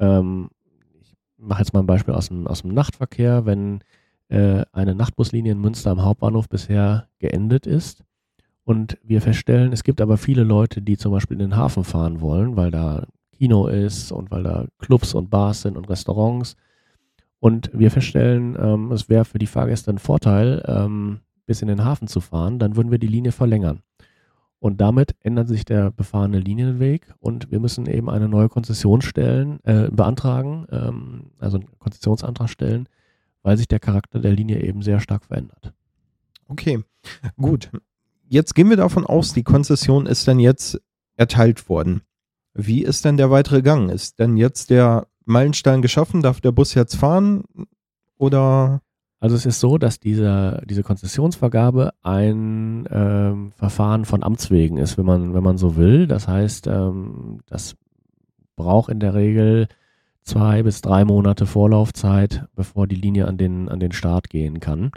Speaker 2: ich mache jetzt mal ein Beispiel aus dem Nachtverkehr, wenn eine Nachtbuslinie in Münster am Hauptbahnhof bisher geendet ist und wir feststellen, es gibt aber viele Leute, die zum Beispiel in den Hafen fahren wollen, weil da Kino ist und weil da Clubs und Bars sind und Restaurants und wir feststellen, es wäre für die Fahrgäste ein Vorteil, bis in den Hafen zu fahren, dann würden wir die Linie verlängern. Und damit ändert sich der befahrene Linienweg und wir müssen eben eine neue Konzession beantragen, also einen Konzessionsantrag stellen, weil sich der Charakter der Linie eben sehr stark verändert.
Speaker 1: Okay, gut. Jetzt gehen wir davon aus, die Konzession ist dann jetzt erteilt worden. Wie ist denn der weitere Gang? Ist denn jetzt der Meilenstein geschaffen? Darf der Bus jetzt fahren? Oder?
Speaker 2: Also es ist so, dass diese Konzessionsvergabe ein Verfahren von Amts wegen ist, wenn man so will. Das heißt, das braucht in der Regel 2 bis 3 Monate Vorlaufzeit, bevor die Linie an den Start gehen kann.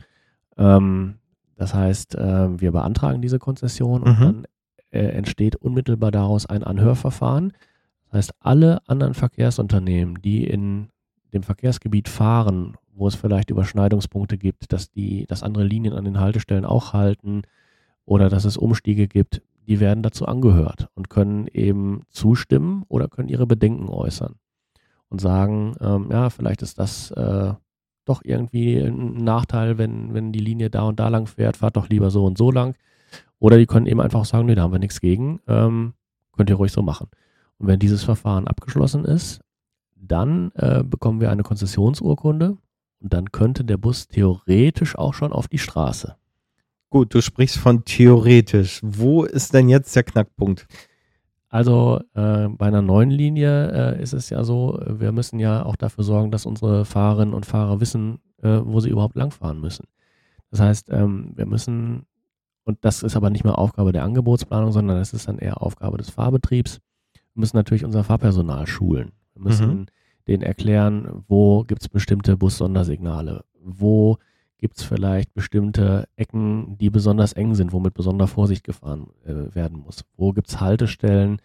Speaker 2: Das heißt, wir beantragen diese Konzession und dann entsteht unmittelbar daraus ein Anhörverfahren. Das heißt, alle anderen Verkehrsunternehmen, die in dem Verkehrsgebiet fahren, wo es vielleicht Überschneidungspunkte gibt, dass andere Linien an den Haltestellen auch halten oder dass es Umstiege gibt, die werden dazu angehört und können eben zustimmen oder können ihre Bedenken äußern und sagen, ja, vielleicht ist das doch irgendwie ein Nachteil, wenn die Linie da und da lang fährt, fahrt doch lieber so und so lang. Oder die können eben einfach sagen, nee, da haben wir nichts gegen, könnt ihr ruhig so machen. Und wenn dieses Verfahren abgeschlossen ist, dann bekommen wir eine Konzessionsurkunde und dann könnte der Bus theoretisch auch schon auf die Straße.
Speaker 1: Gut, du sprichst von theoretisch. Wo ist denn jetzt der Knackpunkt?
Speaker 2: Also bei einer neuen Linie ist es ja so, wir müssen ja auch dafür sorgen, dass unsere Fahrerinnen und Fahrer wissen, wo sie überhaupt langfahren müssen. Das heißt, wir müssen, und das ist aber nicht mehr Aufgabe der Angebotsplanung, sondern das ist dann eher Aufgabe des Fahrbetriebs, wir müssen natürlich unser Fahrpersonal schulen. Wir müssen denen erklären, wo gibt es bestimmte Bus-Sondersignale, wo gibt es vielleicht bestimmte Ecken, die besonders eng sind, wo mit besonderer Vorsicht gefahren werden muss. Wo gibt es Haltestellen,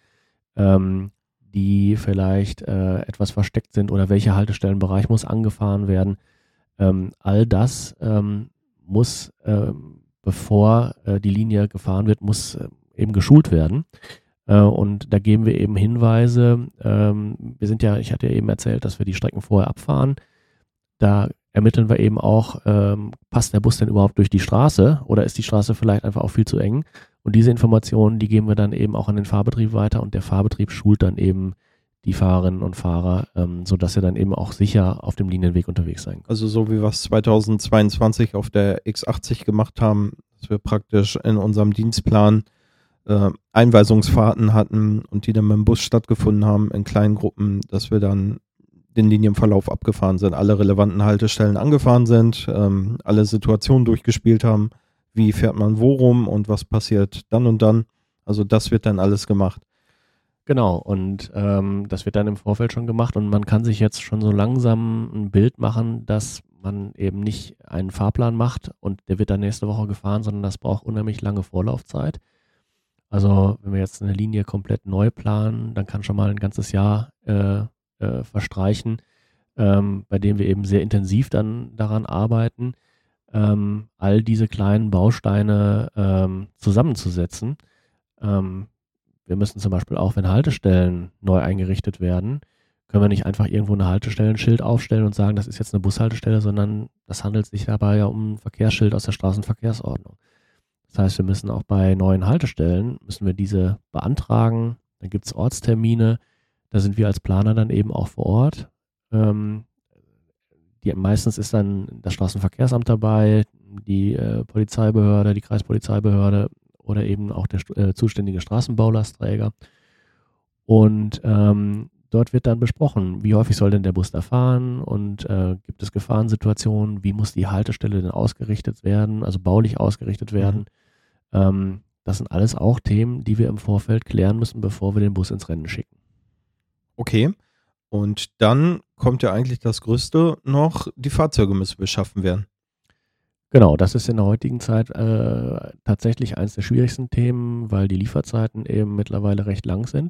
Speaker 2: die vielleicht etwas versteckt sind oder welcher Haltestellenbereich muss angefahren werden. All das muss, bevor die Linie gefahren wird, muss eben geschult werden. Und da geben wir eben Hinweise. Ich hatte ja eben erzählt, dass wir die Strecken vorher abfahren. Da ermitteln wir eben auch, passt der Bus denn überhaupt durch die Straße oder ist die Straße vielleicht einfach auch viel zu eng? Und diese Informationen, die geben wir dann eben auch an den Fahrbetrieb weiter und der Fahrbetrieb schult dann eben die Fahrerinnen und Fahrer, sodass sie dann eben auch sicher auf dem Linienweg unterwegs sein können.
Speaker 1: Also so wie wir es 2022 auf der X80 gemacht haben, dass wir praktisch in unserem Dienstplan Einweisungsfahrten hatten und die dann mit dem Bus stattgefunden haben in kleinen Gruppen, dass wir dann den Linienverlauf abgefahren sind, alle relevanten Haltestellen angefahren sind, alle Situationen durchgespielt haben, wie fährt man wo rum und was passiert dann und dann. Also das wird dann alles gemacht.
Speaker 2: Genau, und das wird dann im Vorfeld schon gemacht und man kann sich jetzt schon so langsam ein Bild machen, dass man eben nicht einen Fahrplan macht und der wird dann nächste Woche gefahren, sondern das braucht unheimlich lange Vorlaufzeit. Also wenn wir jetzt eine Linie komplett neu planen, dann kann schon mal ein ganzes Jahr verstreichen, bei dem wir eben sehr intensiv dann daran arbeiten, all diese kleinen Bausteine zusammenzusetzen. Wir müssen zum Beispiel auch, wenn Haltestellen neu eingerichtet werden, können wir nicht einfach irgendwo ein Haltestellenschild aufstellen und sagen, das ist jetzt eine Bushaltestelle, sondern das handelt sich dabei ja um ein Verkehrsschild aus der Straßenverkehrsordnung. Das heißt, wir müssen auch bei neuen Haltestellen, müssen wir diese beantragen, dann gibt es Ortstermine, da sind wir als Planer dann eben auch vor Ort. Meistens ist dann das Straßenverkehrsamt dabei, die Polizeibehörde, die Kreispolizeibehörde oder eben auch der zuständige Straßenbaulastträger. Und dort wird dann besprochen, wie häufig soll denn der Bus da fahren und gibt es Gefahrensituationen, wie muss die Haltestelle denn ausgerichtet werden, also baulich ausgerichtet werden. Das sind alles auch Themen, die wir im Vorfeld klären müssen, bevor wir den Bus ins Rennen schicken.
Speaker 1: Okay. Und dann kommt ja eigentlich das Größte noch, die Fahrzeuge müssen beschaffen werden.
Speaker 2: Genau, das ist in der heutigen Zeit tatsächlich eines der schwierigsten Themen, weil die Lieferzeiten eben mittlerweile recht lang sind.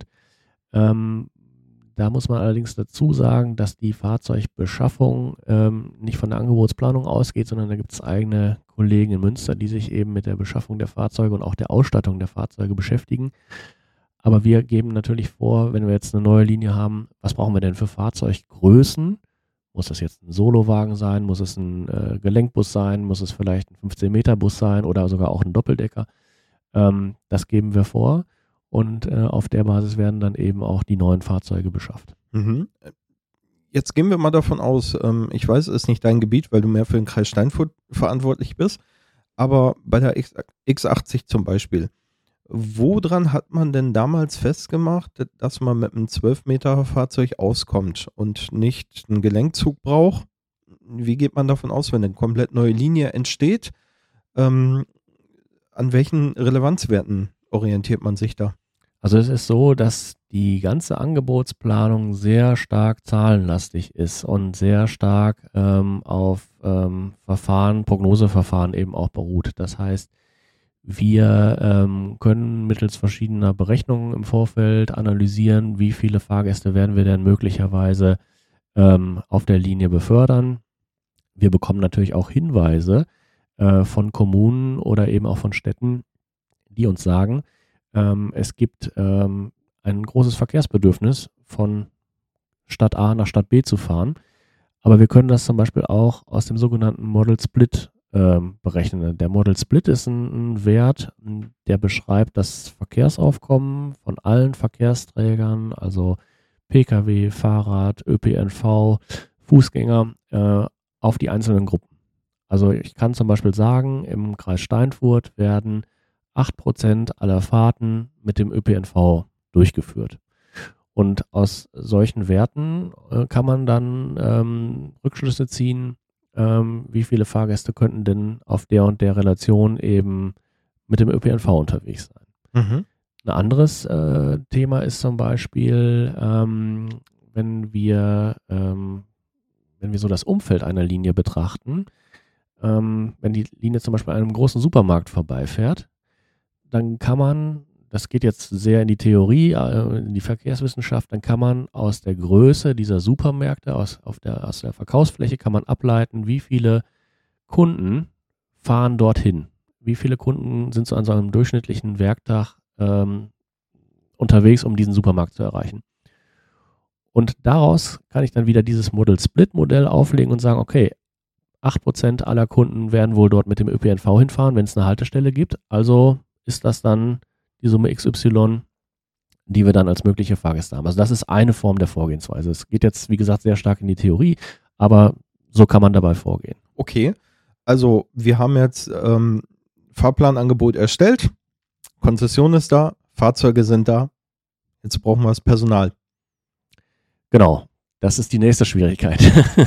Speaker 2: Da muss man allerdings dazu sagen, dass die Fahrzeugbeschaffung nicht von der Angebotsplanung ausgeht, sondern da gibt es eigene Kollegen in Münster, die sich eben mit der Beschaffung der Fahrzeuge und auch der Ausstattung der Fahrzeuge beschäftigen. Aber wir geben natürlich vor, wenn wir jetzt eine neue Linie haben, was brauchen wir denn für Fahrzeuggrößen? Muss das jetzt ein Solowagen sein? Muss es ein Gelenkbus sein? Muss es vielleicht ein 15-Meter-Bus sein oder sogar auch ein Doppeldecker? Das geben wir vor und auf der Basis werden dann eben auch die neuen Fahrzeuge beschafft.
Speaker 1: Mhm. Jetzt gehen wir mal davon aus, ich weiß, es ist nicht dein Gebiet, weil du mehr für den Kreis Steinfurt verantwortlich bist, aber bei der X80 zum Beispiel, woran hat man denn damals festgemacht, dass man mit einem 12-Meter-Fahrzeug auskommt und nicht einen Gelenkzug braucht? Wie geht man davon aus, wenn eine komplett neue Linie entsteht? An welchen Relevanzwerten orientiert man sich da?
Speaker 2: Also es ist so, dass die ganze Angebotsplanung sehr stark zahlenlastig ist und sehr stark auf Prognoseverfahren eben auch beruht. Das heißt, wir können mittels verschiedener Berechnungen im Vorfeld analysieren, wie viele Fahrgäste werden wir denn möglicherweise auf der Linie befördern. Wir bekommen natürlich auch Hinweise von Kommunen oder eben auch von Städten, die uns sagen, es gibt ein großes Verkehrsbedürfnis, von Stadt A nach Stadt B zu fahren. Aber wir können das zum Beispiel auch aus dem sogenannten Model Split berechnen. Der Model Split ist ein Wert, der beschreibt das Verkehrsaufkommen von allen Verkehrsträgern, also Pkw, Fahrrad, ÖPNV, Fußgänger, auf die einzelnen Gruppen. Also ich kann zum Beispiel sagen, im Kreis Steinfurt werden 8% aller Fahrten mit dem ÖPNV durchgeführt. Und aus solchen Werten kann man dann Rückschlüsse ziehen, wie viele Fahrgäste könnten denn auf der und der Relation eben mit dem ÖPNV unterwegs sein. Mhm. Ein anderes Thema ist zum Beispiel, wenn wir so das Umfeld einer Linie betrachten, wenn die Linie zum Beispiel an einem großen Supermarkt vorbeifährt, dann kann man, das geht jetzt sehr in die Theorie, in die Verkehrswissenschaft, dann kann man aus der Größe dieser Supermärkte, aus der Verkaufsfläche kann man ableiten, wie viele Kunden fahren dorthin. Wie viele Kunden sind so an so einem durchschnittlichen Werktag unterwegs, um diesen Supermarkt zu erreichen. Und daraus kann ich dann wieder dieses Model-Split-Modell auflegen und sagen, okay, 8% aller Kunden werden wohl dort mit dem ÖPNV hinfahren, wenn es eine Haltestelle gibt. Also ist das dann die Summe XY, die wir dann als mögliche Fahrgäste haben. Also das ist eine Form der Vorgehensweise. Es geht jetzt, wie gesagt, sehr stark in die Theorie, aber so kann man dabei vorgehen.
Speaker 1: Okay, also wir haben jetzt Fahrplanangebot erstellt, Konzession ist da, Fahrzeuge sind da, jetzt brauchen wir das Personal.
Speaker 2: Genau, das ist die nächste Schwierigkeit,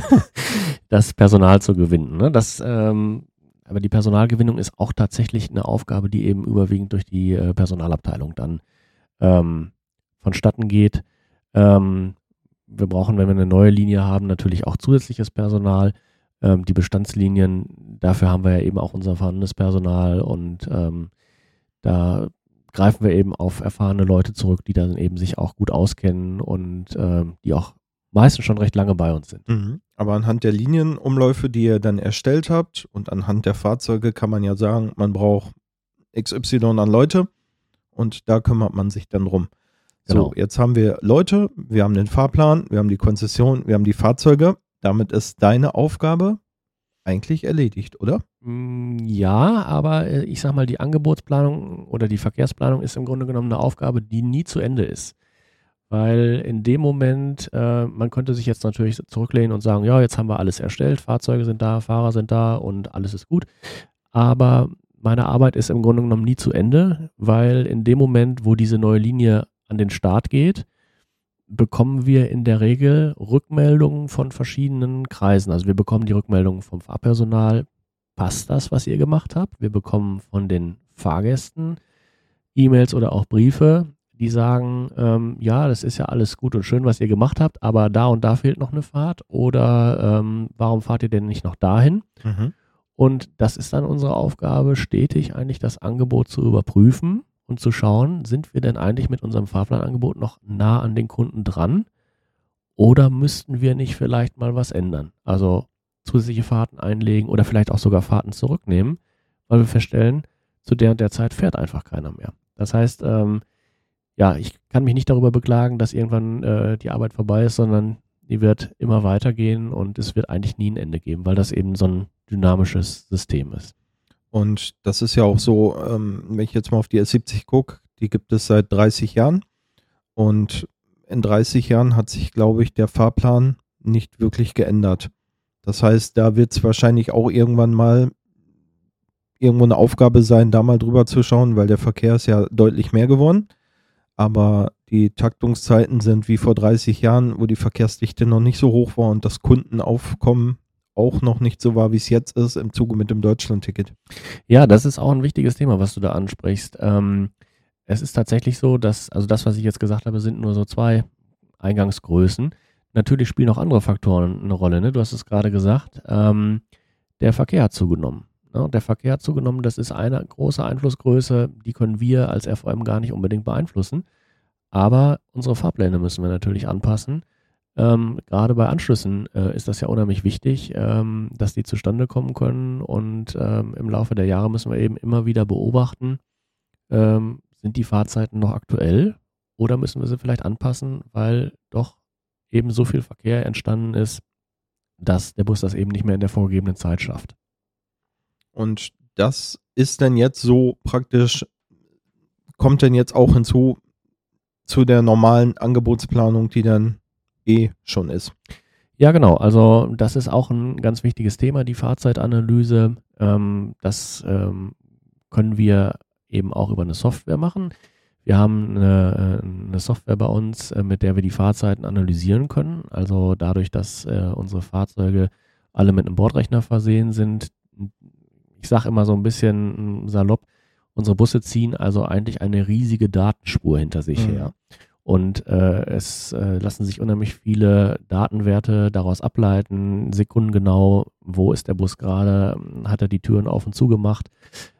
Speaker 2: das Personal zu gewinnen. Ne? Aber die Personalgewinnung ist auch tatsächlich eine Aufgabe, die eben überwiegend durch die Personalabteilung dann vonstatten geht. Wir brauchen, wenn wir eine neue Linie haben, natürlich auch zusätzliches Personal. Die Bestandslinien, dafür haben wir ja eben auch unser vorhandenes Personal und da greifen wir eben auf erfahrene Leute zurück, die dann eben sich auch gut auskennen und die auch meistens schon recht lange bei uns sind.
Speaker 1: Mhm. Aber anhand der Linienumläufe, die ihr dann erstellt habt und anhand der Fahrzeuge kann man ja sagen, man braucht XY an Leute und da kümmert man sich dann drum.
Speaker 2: Genau.
Speaker 1: So, jetzt haben wir Leute, wir haben den Fahrplan, wir haben die Konzession, wir haben die Fahrzeuge. Damit ist deine Aufgabe eigentlich erledigt, oder?
Speaker 2: Ja, aber ich sag mal, die Angebotsplanung oder die Verkehrsplanung ist im Grunde genommen eine Aufgabe, die nie zu Ende ist. Weil in dem Moment, man könnte sich jetzt natürlich zurücklehnen und sagen, ja, jetzt haben wir alles erstellt, Fahrzeuge sind da, Fahrer sind da und alles ist gut. Aber meine Arbeit ist im Grunde genommen nie zu Ende, weil in dem Moment, wo diese neue Linie an den Start geht, bekommen wir in der Regel Rückmeldungen von verschiedenen Kreisen. Also wir bekommen die Rückmeldungen vom Fahrpersonal, passt das, was ihr gemacht habt? Wir bekommen von den Fahrgästen E-Mails oder auch Briefe, die sagen, ja, das ist ja alles gut und schön, was ihr gemacht habt, aber da und da fehlt noch eine Fahrt oder warum fahrt ihr denn nicht noch dahin?
Speaker 1: Mhm.
Speaker 2: Und das ist dann unsere Aufgabe, stetig eigentlich das Angebot zu überprüfen und zu schauen, sind wir denn eigentlich mit unserem Fahrplanangebot noch nah an den Kunden dran oder müssten wir nicht vielleicht mal was ändern? Also zusätzliche Fahrten einlegen oder vielleicht auch sogar Fahrten zurücknehmen, weil wir feststellen, zu der und der Zeit fährt einfach keiner mehr. Das heißt, ja, ich kann mich nicht darüber beklagen, dass irgendwann die Arbeit vorbei ist, sondern die wird immer weitergehen und es wird eigentlich nie ein Ende geben, weil das eben so ein dynamisches System ist.
Speaker 1: Und das ist ja auch so, wenn ich jetzt mal auf die S70 gucke, die gibt es seit 30 Jahren und in 30 Jahren hat sich, glaube ich, der Fahrplan nicht wirklich geändert. Das heißt, da wird es wahrscheinlich auch irgendwann mal irgendwo eine Aufgabe sein, da mal drüber zu schauen, weil der Verkehr ist ja deutlich mehr geworden. Aber die Taktungszeiten sind wie vor 30 Jahren, wo die Verkehrsdichte noch nicht so hoch war und das Kundenaufkommen auch noch nicht so war, wie es jetzt ist, im Zuge mit dem Deutschland-Ticket.
Speaker 2: Ja, das ist auch ein wichtiges Thema, was du da ansprichst. Es ist tatsächlich so, dass, also das, was ich jetzt gesagt habe, sind nur so 2 Eingangsgrößen. Natürlich spielen auch andere Faktoren eine Rolle, ne? Du hast es gerade gesagt. Der Verkehr hat zugenommen. Ne? Der Verkehr hat zugenommen, das ist eine große Einflussgröße, die können wir als RVM gar nicht unbedingt beeinflussen. Aber unsere Fahrpläne müssen wir natürlich anpassen. Gerade bei Anschlüssen ist das ja unheimlich wichtig, dass die zustande kommen können und im Laufe der Jahre müssen wir eben immer wieder beobachten, sind die Fahrzeiten noch aktuell oder müssen wir sie vielleicht anpassen, weil doch eben so viel Verkehr entstanden ist, dass der Bus das eben nicht mehr in der vorgegebenen Zeit schafft.
Speaker 1: Und das ist dann jetzt so praktisch, kommt dann jetzt auch hinzu zu der normalen Angebotsplanung, die dann schon ist.
Speaker 2: Ja, genau. Also das ist auch ein ganz wichtiges Thema, die Fahrzeitanalyse. Das können wir eben auch über eine Software machen. Wir haben eine Software bei uns, mit der wir die Fahrzeiten analysieren können. Also dadurch, dass unsere Fahrzeuge alle mit einem Bordrechner versehen sind. Ich sage immer so ein bisschen salopp, unsere Busse ziehen also eigentlich eine riesige Datenspur hinter sich her. Und es lassen sich unheimlich viele Datenwerte daraus ableiten, sekundengenau, wo ist der Bus gerade, hat er die Türen auf und zu gemacht.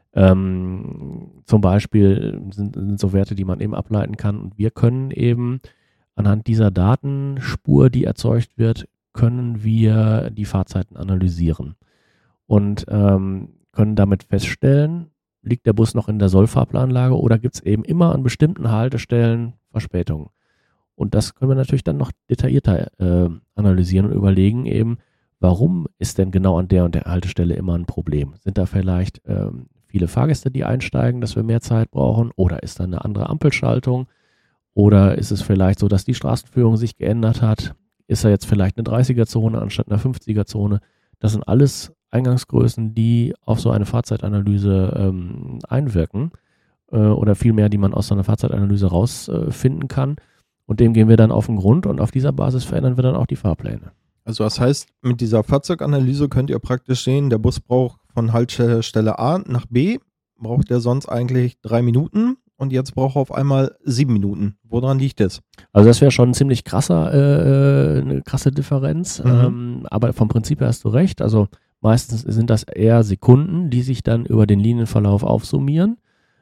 Speaker 2: Zum Beispiel sind so Werte, die man eben ableiten kann. Und wir können eben anhand dieser Datenspur, die erzeugt wird, können wir die Fahrzeiten analysieren. Und können damit feststellen, liegt der Bus noch in der Sollfahrplanlage oder gibt es eben immer an bestimmten Haltestellen Verspätungen. Und das können wir natürlich dann noch detaillierter analysieren und überlegen eben, warum ist denn genau an der und der Haltestelle immer ein Problem? Sind da vielleicht viele Fahrgäste, die einsteigen, dass wir mehr Zeit brauchen? Oder ist da eine andere Ampelschaltung? Oder ist es vielleicht so, dass die Straßenführung sich geändert hat? Ist da jetzt vielleicht eine 30er-Zone anstatt einer 50er-Zone? Das sind alles Eingangsgrößen, die auf so eine Fahrzeitanalyse einwirken oder vielmehr, die man aus so einer Fahrzeitanalyse rausfinden kann. Und dem gehen wir dann auf den Grund und auf dieser Basis verändern wir dann auch die Fahrpläne.
Speaker 1: Also das heißt, mit dieser Fahrzeuganalyse könnt ihr praktisch sehen, der Bus braucht von Haltestelle A nach B, braucht er sonst eigentlich 3 Minuten und jetzt braucht er auf einmal 7 Minuten. Woran liegt das?
Speaker 2: Also das wäre schon ein ziemlich eine krasse Differenz, aber vom Prinzip her hast du recht. Also meistens sind das eher Sekunden, die sich dann über den Linienverlauf aufsummieren.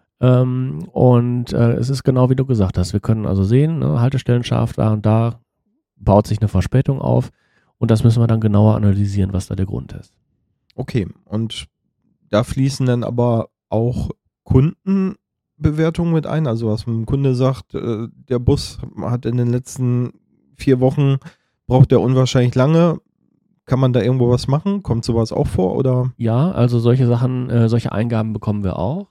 Speaker 2: Es ist genau wie du gesagt hast. Wir können also sehen, ne, Haltestellen scharf da und da baut sich eine Verspätung auf und das müssen wir dann genauer analysieren, was da der Grund ist.
Speaker 1: Okay, und da fließen dann aber auch Kundenbewertungen mit ein. Also was ein Kunde sagt, der Bus hat in den letzten 4 Wochen, braucht der unwahrscheinlich lange. Kann man da irgendwo was machen? Kommt sowas auch vor? Oder?
Speaker 2: Ja, also solche Sachen, solche Eingaben bekommen wir auch.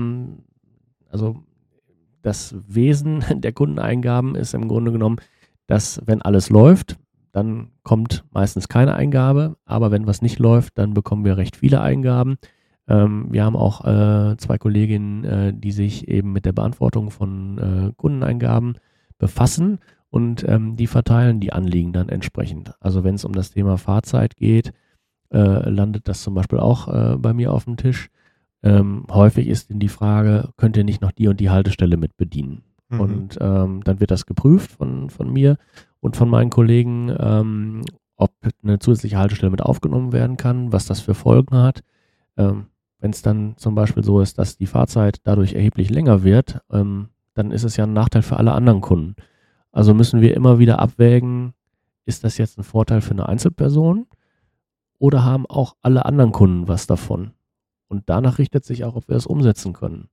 Speaker 2: Also das Wesen der Kundeneingaben ist im Grunde genommen, dass wenn alles läuft, dann kommt meistens keine Eingabe, aber wenn was nicht läuft, dann bekommen wir recht viele Eingaben. Wir haben auch 2 Kolleginnen, die sich eben mit der Beantwortung von Kundeneingaben befassen und die verteilen die Anliegen dann entsprechend. Also wenn es um das Thema Fahrzeit geht, landet das zum Beispiel auch bei mir auf dem Tisch. Häufig ist die Frage, könnt ihr nicht noch die und die Haltestelle mit bedienen? Und dann wird das geprüft von mir und von meinen Kollegen, ob eine zusätzliche Haltestelle mit aufgenommen werden kann, was das für Folgen hat. Wenn es dann zum Beispiel so ist, dass die Fahrzeit dadurch erheblich länger wird, dann ist es ja ein Nachteil für alle anderen Kunden. Also müssen wir immer wieder abwägen, ist das jetzt ein Vorteil für eine Einzelperson oder haben auch alle anderen Kunden was davon? Und danach richtet sich auch, ob wir das umsetzen können.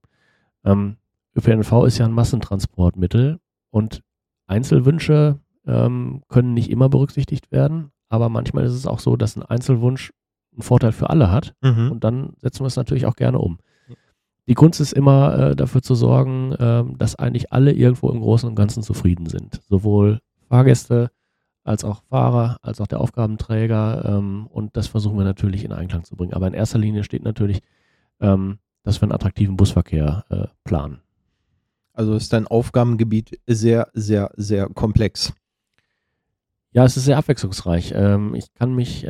Speaker 2: ÖPNV ist ja ein Massentransportmittel und Einzelwünsche können nicht immer berücksichtigt werden, aber manchmal ist es auch so, dass ein Einzelwunsch einen Vorteil für alle hat und dann setzen wir es natürlich auch gerne um. Die Kunst ist immer dafür zu sorgen, dass eigentlich alle irgendwo im Großen und Ganzen zufrieden sind. Sowohl Fahrgäste als auch Fahrer, als auch der Aufgabenträger und das versuchen wir natürlich in Einklang zu bringen. Aber in erster Linie steht natürlich, dass wir einen attraktiven Busverkehr planen.
Speaker 1: Also ist dein Aufgabengebiet sehr, sehr, sehr komplex.
Speaker 2: Ja, es ist sehr abwechslungsreich. Ich kann mich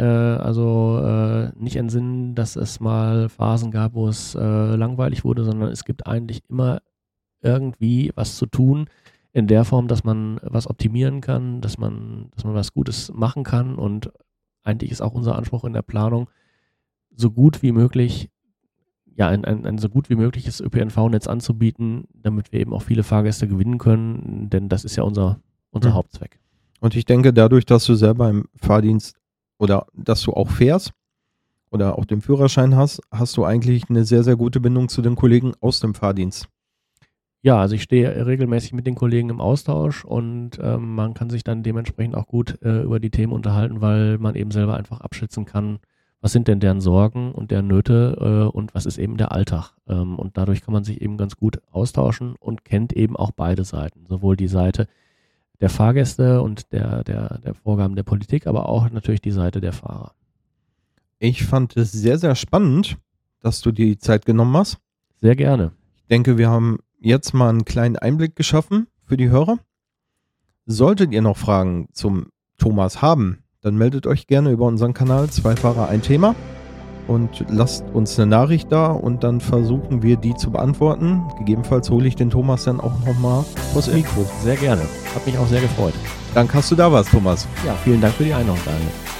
Speaker 2: nicht entsinnen, dass es mal Phasen gab, wo es langweilig wurde, sondern es gibt eigentlich immer irgendwie was zu tun in der Form, dass man was optimieren kann, dass man was Gutes machen kann und eigentlich ist auch unser Anspruch in der Planung, so gut wie möglich, ja, ein so gut wie mögliches ÖPNV-Netz anzubieten, damit wir eben auch viele Fahrgäste gewinnen können, denn das ist ja unser Hauptzweck.
Speaker 1: Und ich denke, dadurch, dass du selber im Fahrdienst oder dass du auch fährst oder auch den Führerschein hast, hast du eigentlich eine sehr, sehr gute Bindung zu den Kollegen aus dem Fahrdienst.
Speaker 2: Ja, also ich stehe regelmäßig mit den Kollegen im Austausch und man kann sich dann dementsprechend auch gut über die Themen unterhalten, weil man eben selber einfach abschätzen kann, was sind denn deren Sorgen und deren Nöte und was ist eben der Alltag. Und dadurch kann man sich eben ganz gut austauschen und kennt eben auch beide Seiten, sowohl die Seite der Fahrgäste und der Vorgaben der Politik, aber auch natürlich die Seite der Fahrer.
Speaker 1: Ich fand es sehr, sehr spannend, dass du dir die Zeit genommen hast.
Speaker 2: Sehr gerne.
Speaker 1: Ich denke, wir haben jetzt mal einen kleinen Einblick geschaffen für die Hörer. Solltet ihr noch Fragen zum Thomas haben, dann meldet euch gerne über unseren Kanal 2 Fahrer ein Thema und lasst uns eine Nachricht da und dann versuchen wir die zu beantworten. Gegebenenfalls hole ich den Thomas dann auch nochmal vors Mikro.
Speaker 2: Sehr gerne. Hat mich auch sehr gefreut.
Speaker 1: Danke, hast du da was, Thomas.
Speaker 2: Ja, vielen Dank für die Einladung, Daniel.